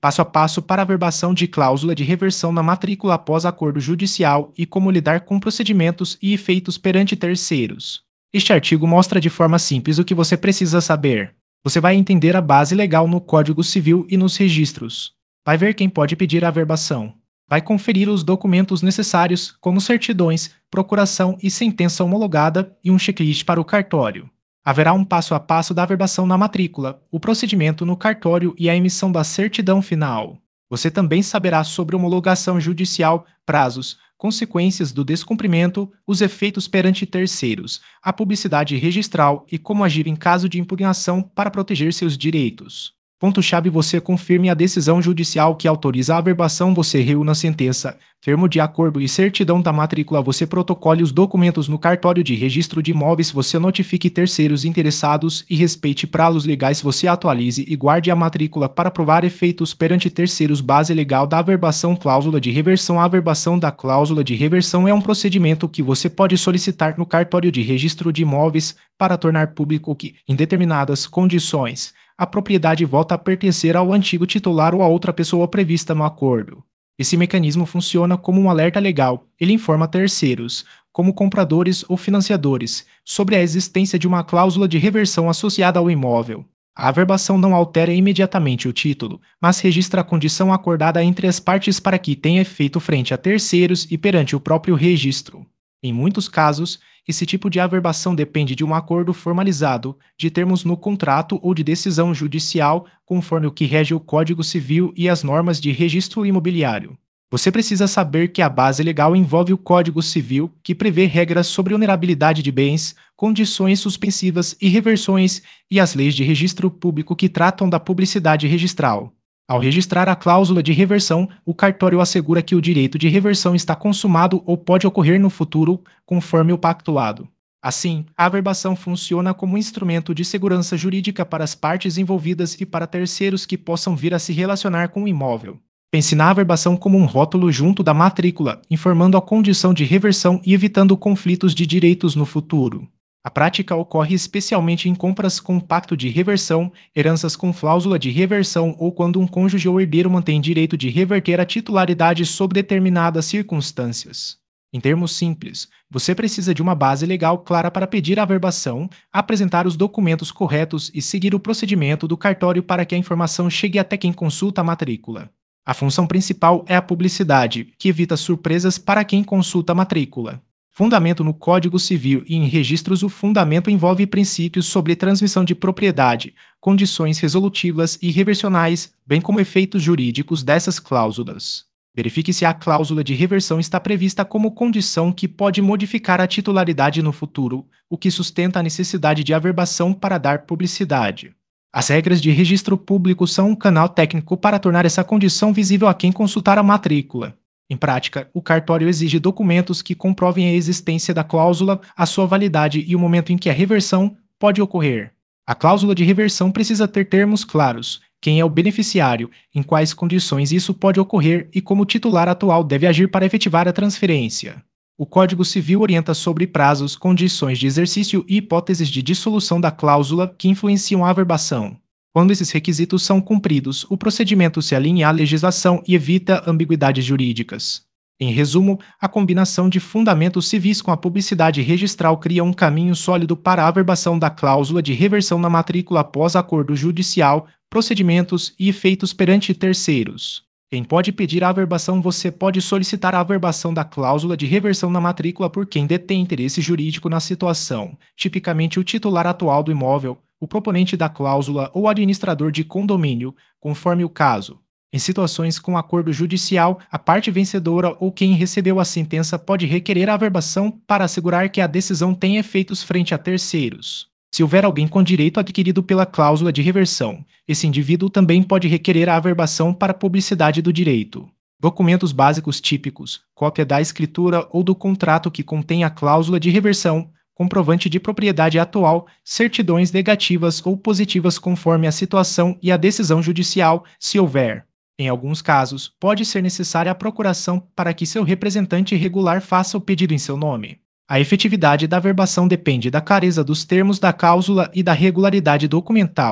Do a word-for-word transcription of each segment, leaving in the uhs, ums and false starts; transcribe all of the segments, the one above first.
Passo a passo para a averbação de cláusula de reversão na matrícula após acordo judicial e como lidar com procedimentos e efeitos perante terceiros. Este artigo mostra de forma simples o que você precisa saber. Você vai entender a base legal no Código Civil e nos registros. Vai ver quem pode pedir a averbação. Vai conferir os documentos necessários, como certidões, procuração e sentença homologada e um checklist para o cartório. Haverá um passo a passo da averbação na matrícula, o procedimento no cartório e a emissão da certidão final. Você também saberá sobre homologação judicial, prazos, consequências do descumprimento, os efeitos perante terceiros, a publicidade registral e como agir em caso de impugnação para proteger seus direitos. Ponto-chave: você confirme a decisão judicial que autoriza a averbação, você reúna a sentença, termo de acordo e certidão da matrícula, você protocole os documentos no cartório de registro de imóveis, você notifique terceiros interessados e respeite prazos legais, você atualize e guarde a matrícula para provar efeitos perante terceiros. Base legal da averbação. Cláusula de reversão. A averbação da cláusula de reversão é um procedimento que você pode solicitar no cartório de registro de imóveis para tornar público que, em determinadas condições, a propriedade volta a pertencer ao antigo titular ou a outra pessoa prevista no acordo. Esse mecanismo funciona como um alerta legal. Ele informa terceiros, como compradores ou financiadores, sobre a existência de uma cláusula de reversão associada ao imóvel. A averbação não altera imediatamente o título, mas registra a condição acordada entre as partes para que tenha efeito frente a terceiros e perante o próprio registro. Em muitos casos, esse tipo de averbação depende de um acordo formalizado, de termos no contrato ou de decisão judicial, conforme o que rege o Código Civil e as normas de registro imobiliário. Você precisa saber que a base legal envolve o Código Civil, que prevê regras sobre onerabilidade de bens, condições suspensivas e reversões, e as leis de registro público que tratam da publicidade registral. Ao registrar a cláusula de reversão, o cartório assegura que o direito de reversão está consumado ou pode ocorrer no futuro, conforme o pactuado. Assim, a averbação funciona como um instrumento de segurança jurídica para as partes envolvidas e para terceiros que possam vir a se relacionar com o imóvel. Pense na averbação como um rótulo junto da matrícula, informando a condição de reversão e evitando conflitos de direitos no futuro. A prática ocorre especialmente em compras com pacto de reversão, heranças com cláusula de reversão ou quando um cônjuge ou herdeiro mantém direito de reverter a titularidade sob determinadas circunstâncias. Em termos simples, você precisa de uma base legal clara para pedir a averbação, apresentar os documentos corretos e seguir o procedimento do cartório para que a informação chegue até quem consulta a matrícula. A função principal é a publicidade, que evita surpresas para quem consulta a matrícula. Fundamento no Código Civil e em registros. O fundamento envolve princípios sobre transmissão de propriedade, condições resolutivas e reversionais, bem como efeitos jurídicos dessas cláusulas. Verifique se a cláusula de reversão está prevista como condição que pode modificar a titularidade no futuro, o que sustenta a necessidade de averbação para dar publicidade. As regras de registro público são um canal técnico para tornar essa condição visível a quem consultar a matrícula. Em prática, o cartório exige documentos que comprovem a existência da cláusula, a sua validade e o momento em que a reversão pode ocorrer. A cláusula de reversão precisa ter termos claros: quem é o beneficiário, em quais condições isso pode ocorrer e como o titular atual deve agir para efetivar a transferência. O Código Civil orienta sobre prazos, condições de exercício e hipóteses de dissolução da cláusula que influenciam a averbação. Quando esses requisitos são cumpridos, o procedimento se alinha à legislação e evita ambiguidades jurídicas. Em resumo, a combinação de fundamentos civis com a publicidade registral cria um caminho sólido para a averbação da cláusula de reversão na matrícula após acordo judicial, procedimentos e efeitos perante terceiros. Quem pode pedir a averbação? Você pode solicitar a averbação da cláusula de reversão na matrícula por quem detém interesse jurídico na situação, tipicamente o titular atual do imóvel, o proponente da cláusula ou administrador de condomínio, conforme o caso. Em situações com acordo judicial, a parte vencedora ou quem recebeu a sentença pode requerer a averbação para assegurar que a decisão tenha efeitos frente a terceiros. Se houver alguém com direito adquirido pela cláusula de reversão, esse indivíduo também pode requerer a averbação para publicidade do direito. Documentos básicos típicos: cópia da escritura ou do contrato que contém a cláusula de reversão, comprovante de propriedade atual, certidões negativas ou positivas conforme a situação e a decisão judicial, se houver. Em alguns casos, pode ser necessária a procuração para que seu representante regular faça o pedido em seu nome. A efetividade da averbação depende da clareza dos termos da cláusula e da regularidade documental.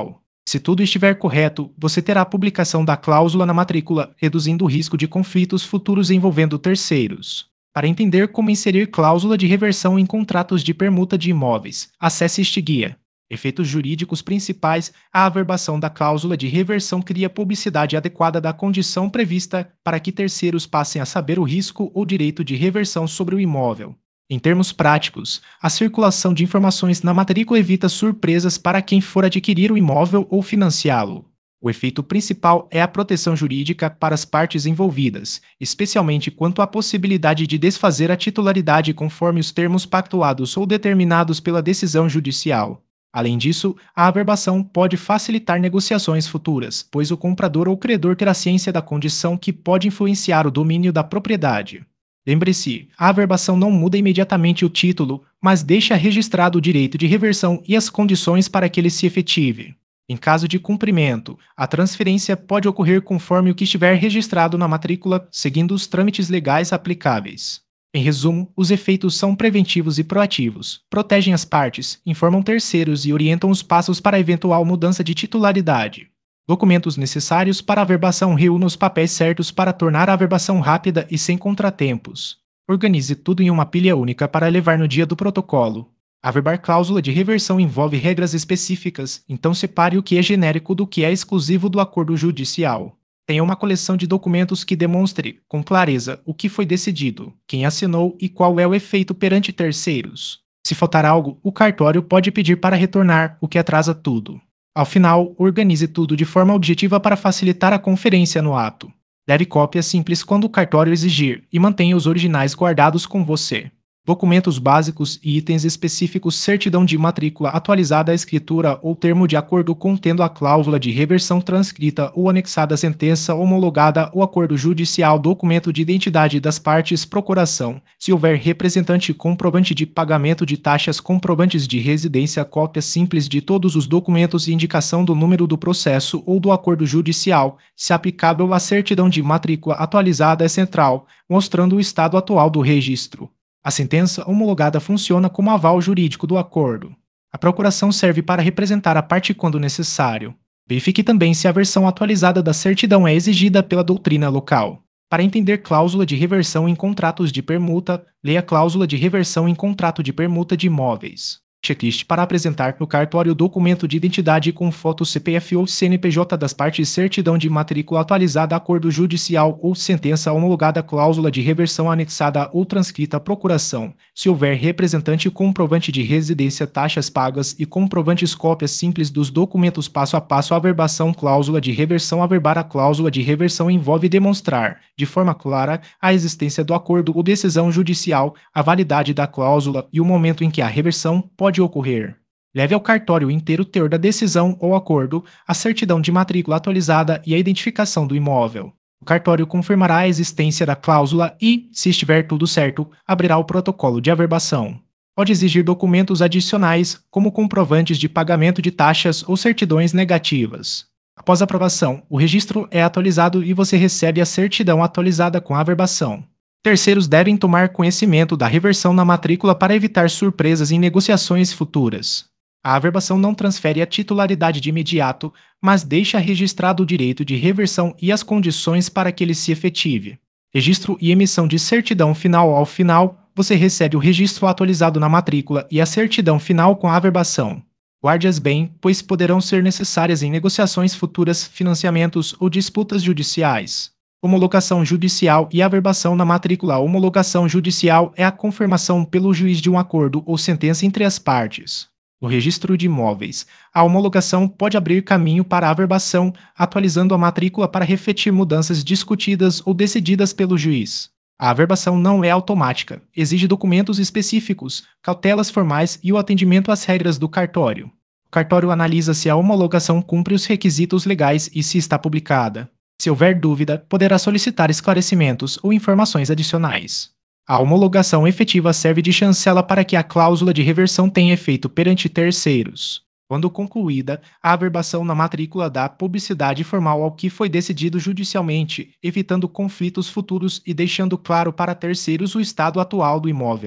Se tudo estiver correto, você terá a publicação da cláusula na matrícula, reduzindo o risco de conflitos futuros envolvendo terceiros. Para entender como inserir cláusula de reversão em contratos de permuta de imóveis, acesse este guia. Efeitos jurídicos principais: a averbação da cláusula de reversão cria publicidade adequada da condição prevista para que terceiros passem a saber o risco ou direito de reversão sobre o imóvel. Em termos práticos, a circulação de informações na matrícula evita surpresas para quem for adquirir o imóvel ou financiá-lo. O efeito principal é a proteção jurídica para as partes envolvidas, especialmente quanto à possibilidade de desfazer a titularidade conforme os termos pactuados ou determinados pela decisão judicial. Além disso, a averbação pode facilitar negociações futuras, pois o comprador ou credor terá ciência da condição que pode influenciar o domínio da propriedade. Lembre-se, a averbação não muda imediatamente o título, mas deixa registrado o direito de reversão e as condições para que ele se efetive. Em caso de cumprimento, a transferência pode ocorrer conforme o que estiver registrado na matrícula, seguindo os trâmites legais aplicáveis. Em resumo, os efeitos são preventivos e proativos, protegem as partes, informam terceiros e orientam os passos para a eventual mudança de titularidade. Documentos necessários para a averbação: reúna os papéis certos para tornar a averbação rápida e sem contratempos. Organize tudo em uma pilha única para levar no dia do protocolo. Averbar cláusula de reversão envolve regras específicas, então separe o que é genérico do que é exclusivo do acordo judicial. Tenha uma coleção de documentos que demonstre, com clareza, o que foi decidido, quem assinou e qual é o efeito perante terceiros. Se faltar algo, o cartório pode pedir para retornar, o que atrasa tudo. Ao final, organize tudo de forma objetiva para facilitar a conferência no ato. Leve cópias simples quando o cartório exigir e mantenha os originais guardados com você. Documentos básicos e itens específicos: certidão de matrícula atualizada, a escritura ou termo de acordo contendo a cláusula de reversão transcrita ou anexada à sentença homologada, o acordo judicial, documento de identidade das partes, procuração, se houver representante, comprovante de pagamento de taxas, comprovantes de residência, cópia simples de todos os documentos e indicação do número do processo ou do acordo judicial, se aplicável. A certidão de matrícula atualizada é central, mostrando o estado atual do registro. A sentença homologada funciona como aval jurídico do acordo. A procuração serve para representar a parte quando necessário. Verifique também se a versão atualizada da certidão é exigida pela doutrina local. Para entender cláusula de reversão em contratos de permuta, leia cláusula de reversão em contrato de permuta de imóveis. Checklist para apresentar no cartório: documento de identidade com foto C P F ou C N P J das partes, certidão de matrícula atualizada, acordo judicial ou sentença homologada, cláusula de reversão anexada ou transcrita, procuração, se houver representante, comprovante de residência, taxas pagas e comprovantes, cópias simples dos documentos. Passo a passo: averbação, cláusula de reversão. Averbar a cláusula de reversão envolve demonstrar, de forma clara, a existência do acordo ou decisão judicial, a validade da cláusula e o momento em que a reversão pode pode ocorrer. Leve ao cartório inteiro o teor da decisão ou acordo, a certidão de matrícula atualizada e a identificação do imóvel. O cartório confirmará a existência da cláusula e, se estiver tudo certo, abrirá o protocolo de averbação. Pode exigir documentos adicionais, como comprovantes de pagamento de taxas ou certidões negativas. Após a aprovação, o registro é atualizado e você recebe a certidão atualizada com a averbação. Terceiros devem tomar conhecimento da reversão na matrícula para evitar surpresas em negociações futuras. A averbação não transfere a titularidade de imediato, mas deixa registrado o direito de reversão e as condições para que ele se efetive. Registro e emissão de certidão final. Ao final, você recebe o registro atualizado na matrícula e a certidão final com a averbação. Guarde-as bem, pois poderão ser necessárias em negociações futuras, financiamentos ou disputas judiciais. Homologação judicial e averbação na matrícula. A homologação judicial é a confirmação pelo juiz de um acordo ou sentença entre as partes. No registro de imóveis, a homologação pode abrir caminho para a averbação, atualizando a matrícula para refletir mudanças discutidas ou decididas pelo juiz. A averbação não é automática, exige documentos específicos, cautelas formais e o atendimento às regras do cartório. O cartório analisa se a homologação cumpre os requisitos legais e se está publicada. Se houver dúvida, poderá solicitar esclarecimentos ou informações adicionais. A homologação efetiva serve de chancela para que a cláusula de reversão tenha efeito perante terceiros. Quando concluída, a averbação na matrícula dá publicidade formal ao que foi decidido judicialmente, evitando conflitos futuros e deixando claro para terceiros o estado atual do imóvel.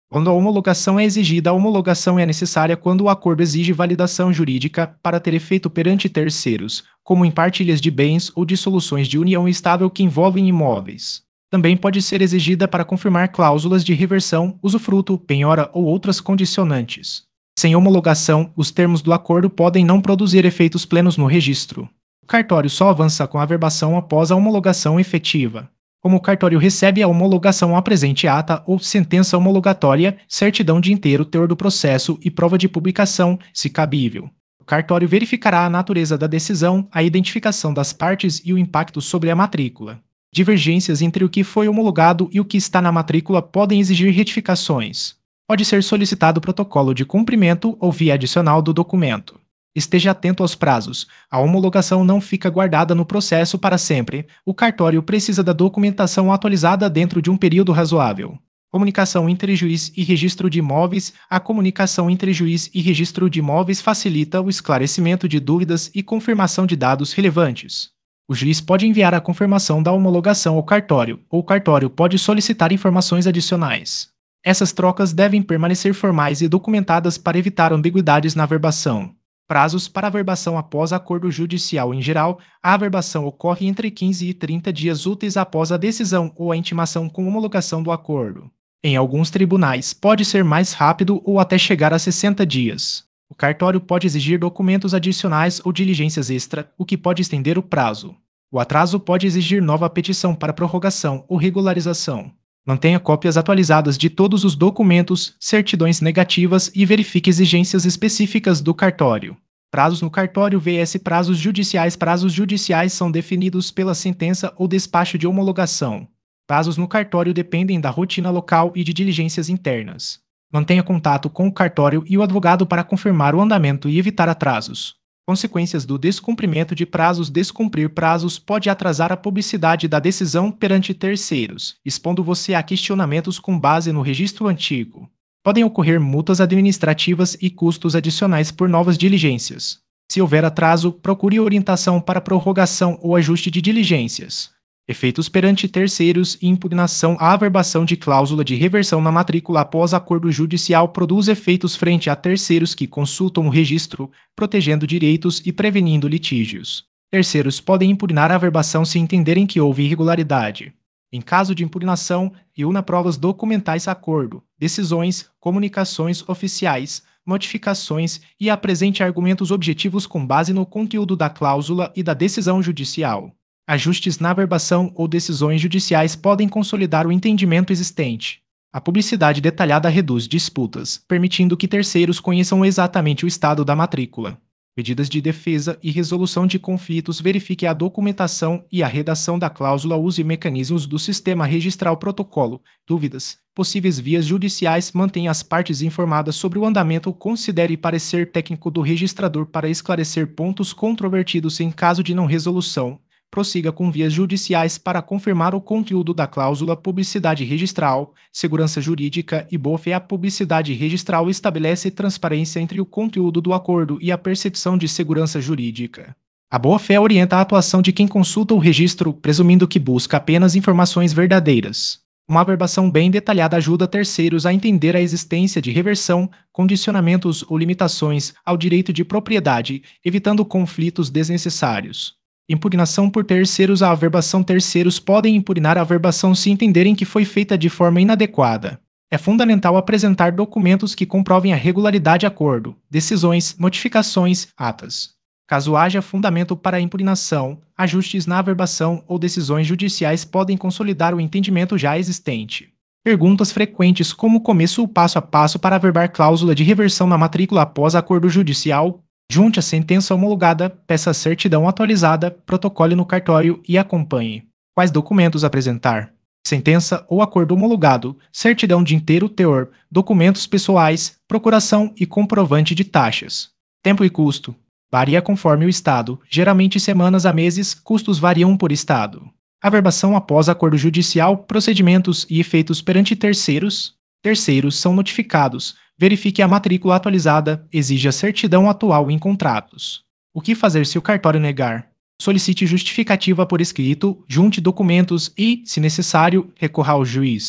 Quando a homologação é exigida, a homologação é necessária quando o acordo exige validação jurídica para ter efeito perante terceiros, como em partilhas de bens ou dissoluções de união estável que envolvem imóveis. Também pode ser exigida para confirmar cláusulas de reversão, usufruto, penhora ou outras condicionantes. Sem homologação, os termos do acordo podem não produzir efeitos plenos no registro. O cartório só avança com a averbação após a homologação efetiva. Como o cartório recebe a homologação, apresente ata ou sentença homologatória, certidão de inteiro teor do processo e prova de publicação, se cabível. O cartório verificará a natureza da decisão, a identificação das partes e o impacto sobre a matrícula. Divergências entre o que foi homologado e o que está na matrícula podem exigir retificações. Pode ser solicitado protocolo de cumprimento ou via adicional do documento. Esteja atento aos prazos. A homologação não fica guardada no processo para sempre. O cartório precisa da documentação atualizada dentro de um período razoável. Comunicação entre juiz e registro de imóveis. A comunicação entre juiz e registro de imóveis facilita o esclarecimento de dúvidas e confirmação de dados relevantes. O juiz pode enviar a confirmação da homologação ao cartório, ou o cartório pode solicitar informações adicionais. Essas trocas devem permanecer formais e documentadas para evitar ambiguidades na averbação. Prazos para averbação após acordo judicial. Em geral, a averbação ocorre entre quinze e trinta dias úteis após a decisão ou a intimação com homologação do acordo. Em alguns tribunais, pode ser mais rápido ou até chegar a sessenta dias. O cartório pode exigir documentos adicionais ou diligências extra, o que pode estender o prazo. O atraso pode exigir nova petição para prorrogação ou regularização. Mantenha cópias atualizadas de todos os documentos, certidões negativas e verifique exigências específicas do cartório. Prazos no cartório vs prazos judiciais. Prazos judiciais são definidos pela sentença ou despacho de homologação. Prazos no cartório dependem da rotina local e de diligências internas. Mantenha contato com o cartório e o advogado para confirmar o andamento e evitar atrasos. Consequências do descumprimento de prazos. Descumprir prazos pode atrasar a publicidade da decisão perante terceiros, expondo você a questionamentos com base no registro antigo. Podem ocorrer multas administrativas e custos adicionais por novas diligências. Se houver atraso, procure orientação para prorrogação ou ajuste de diligências. Efeitos perante terceiros e impugnação. A averbação de cláusula de reversão na matrícula após acordo judicial produz efeitos frente a terceiros que consultam o registro, protegendo direitos e prevenindo litígios. Terceiros podem impugnar a averbação se entenderem que houve irregularidade. Em caso de impugnação, reúna provas documentais, acordo, decisões, comunicações oficiais, notificações e apresente argumentos objetivos com base no conteúdo da cláusula e da decisão judicial. Ajustes na averbação ou decisões judiciais podem consolidar o entendimento existente. A publicidade detalhada reduz disputas, permitindo que terceiros conheçam exatamente o estado da matrícula. Medidas de defesa e resolução de conflitos. Verifique a documentação e a redação da cláusula. Use mecanismos do sistema registral. Protocolo. Dúvidas. Possíveis vias judiciais. Mantenha as partes informadas sobre o andamento. Considere parecer técnico do registrador para esclarecer pontos controvertidos em caso de não resolução. Prossiga com vias judiciais para confirmar o conteúdo da cláusula. Publicidade registral, segurança jurídica e boa-fé. A publicidade registral estabelece transparência entre o conteúdo do acordo e a percepção de segurança jurídica. A boa-fé orienta a atuação de quem consulta o registro, presumindo que busca apenas informações verdadeiras. Uma averbação bem detalhada ajuda terceiros a entender a existência de reversão, condicionamentos ou limitações ao direito de propriedade, evitando conflitos desnecessários. Impugnação por terceiros. A averbação. Terceiros podem impugnar a averbação se entenderem que foi feita de forma inadequada. É fundamental apresentar documentos que comprovem a regularidade de acordo, decisões, notificações, atas. Caso haja fundamento para a impugnação, ajustes na averbação ou decisões judiciais podem consolidar o entendimento já existente. Perguntas frequentes: como começo o passo a passo para averbar cláusula de reversão na matrícula após acordo judicial? Junte a sentença homologada, peça a certidão atualizada, protocole no cartório e acompanhe. Quais documentos apresentar? Sentença ou acordo homologado, certidão de inteiro teor, documentos pessoais, procuração e comprovante de taxas. Tempo e custo. Varia conforme o estado, geralmente semanas a meses, custos variam por estado. Averbação após acordo judicial, procedimentos e efeitos perante terceiros. Terceiros são notificados. Verifique a matrícula atualizada, exija certidão atual em contratos. O que fazer se o cartório negar? Solicite justificativa por escrito, junte documentos e, se necessário, recorra ao juiz.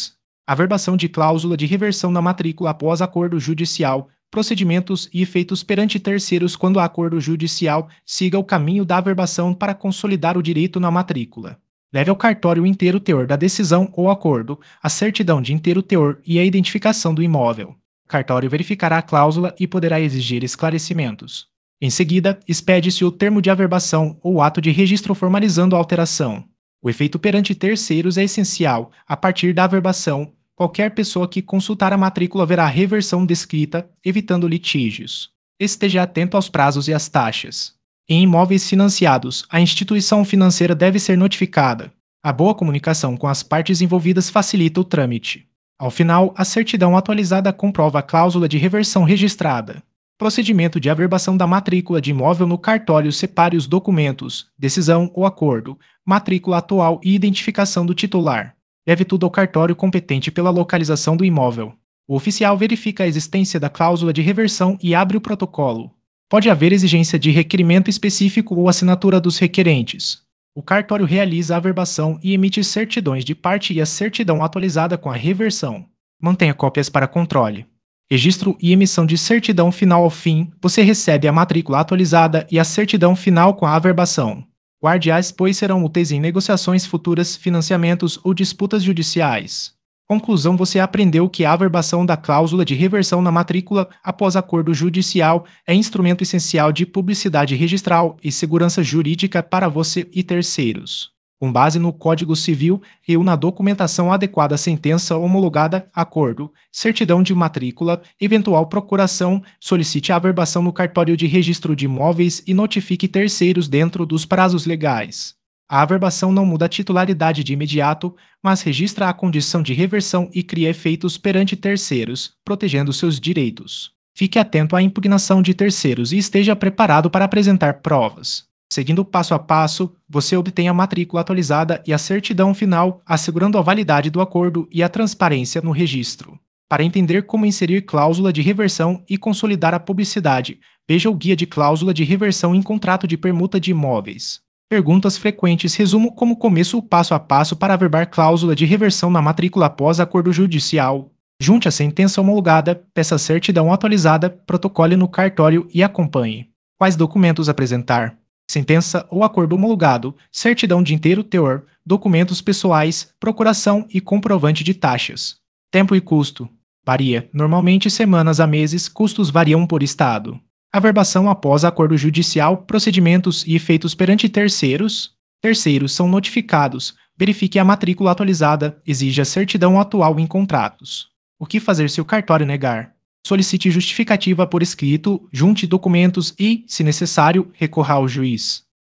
Averbação de cláusula de reversão na matrícula após acordo judicial, procedimentos e efeitos perante terceiros quando o acordo judicial siga o caminho da averbação para consolidar o direito na matrícula. Leve ao cartório o inteiro teor da decisão ou acordo, a certidão de inteiro teor e a identificação do imóvel. O cartório verificará a cláusula e poderá exigir esclarecimentos. Em seguida, expede-se o termo de averbação ou ato de registro formalizando a alteração. O efeito perante terceiros é essencial. A partir da averbação, qualquer pessoa que consultar a matrícula verá a reversão descrita, evitando litígios. Esteja atento aos prazos e às taxas. Em imóveis financiados, a instituição financeira deve ser notificada. A boa comunicação com as partes envolvidas facilita o trâmite. Ao final, a certidão atualizada comprova a cláusula de reversão registrada. Procedimento de averbação da matrícula de imóvel no cartório separe os documentos, decisão ou acordo, matrícula atual e identificação do titular. Leve tudo ao cartório competente pela localização do imóvel. O oficial verifica a existência da cláusula de reversão e abre o protocolo. Pode haver exigência de requerimento específico ou assinatura dos requerentes. O cartório realiza a averbação e emite certidões de parte e a certidão atualizada com a reversão. Mantenha cópias para controle. Registro e emissão de certidão final ao fim, você recebe a matrícula atualizada e a certidão final com a averbação. Guarde-as, pois serão úteis em negociações futuras, financiamentos ou disputas judiciais. Conclusão: você aprendeu que a averbação da cláusula de reversão na matrícula após acordo judicial é instrumento essencial de publicidade registral e segurança jurídica para você e terceiros. Com base no Código Civil, reúna a documentação adequada à sentença homologada, acordo, certidão de matrícula, eventual procuração, solicite a averbação no cartório de registro de imóveis e notifique terceiros dentro dos prazos legais. A averbação não muda a titularidade de imediato, mas registra a condição de reversão e cria efeitos perante terceiros, protegendo seus direitos. Fique atento à impugnação de terceiros e esteja preparado para apresentar provas. Seguindo passo a passo, você obtém a matrícula atualizada e a certidão final, assegurando a validade do acordo e a transparência no registro. Para entender como inserir cláusula de reversão e consolidar a publicidade, veja o Guia de Cláusula de Reversão em Contrato de Permuta de Imóveis. Perguntas frequentes: resumo como começo o passo a passo para averbar cláusula de reversão na matrícula após acordo judicial. Junte a sentença homologada, peça a certidão atualizada, protocole no cartório e acompanhe. Quais documentos apresentar? Sentença ou acordo homologado, certidão de inteiro teor, documentos pessoais, procuração e comprovante de taxas. Tempo e custo. Varia, normalmente semanas a meses, custos variam por estado. Averbação após acordo judicial, procedimentos e efeitos perante terceiros. Terceiros são notificados. Verifique a matrícula atualizada, exija a certidão atual em contratos. O que fazer se o cartório negar? Solicite justificativa por escrito, junte documentos e, se necessário, recorra ao juiz.